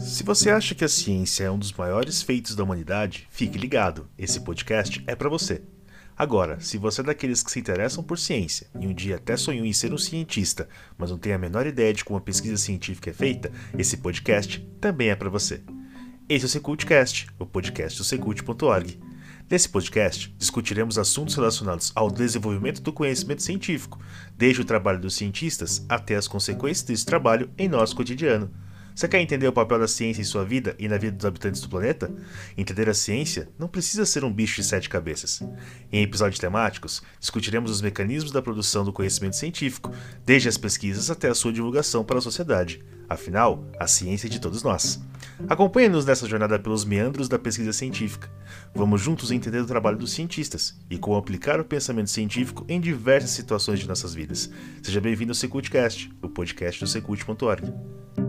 Se você acha que a ciência é um dos maiores feitos da humanidade, fique ligado, esse podcast é para você. Agora, se você é daqueles que se interessam por ciência e um dia até sonhou em ser um cientista, mas não tem a menor ideia de como a pesquisa científica é feita, esse podcast também é para você. Esse é o Secultcast, o podcast do Secult.org. Nesse podcast, discutiremos assuntos relacionados ao desenvolvimento do conhecimento científico, desde o trabalho dos cientistas até as consequências desse trabalho em nosso cotidiano. Você quer entender o papel da ciência em sua vida e na vida dos habitantes do planeta? Entender a ciência não precisa ser um bicho de 7 cabeças. Em episódios temáticos, discutiremos os mecanismos da produção do conhecimento científico, desde as pesquisas até a sua divulgação para a sociedade. Afinal, a ciência é de todos nós. Acompanhe-nos nessa jornada pelos meandros da pesquisa científica. Vamos juntos entender o trabalho dos cientistas e como aplicar o pensamento científico em diversas situações de nossas vidas. Seja bem-vindo ao Secultcast, o podcast do Secult.org.